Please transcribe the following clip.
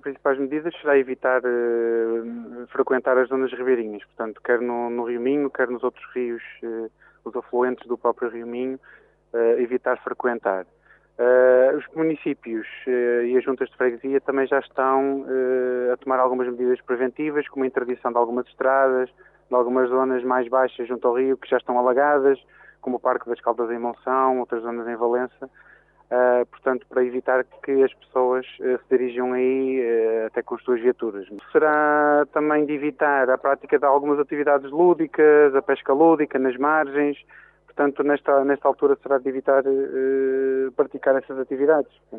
principais medidas será evitar frequentar as zonas ribeirinhas, portanto, quer no Rio Minho, quer nos outros rios, os afluentes do próprio Rio Minho, evitar frequentar. Os municípios e as juntas de freguesia também já estão a tomar algumas medidas preventivas, como a interdição de algumas estradas, de algumas zonas mais baixas junto ao rio que já estão alagadas, como o Parque das Caldas em Monção, outras zonas em Valença, portanto, para evitar que as pessoas se dirijam aí até com as suas viaturas. Será também de evitar a prática de algumas atividades lúdicas, a pesca lúdica nas margens, portanto, nesta altura será de evitar praticar essas atividades.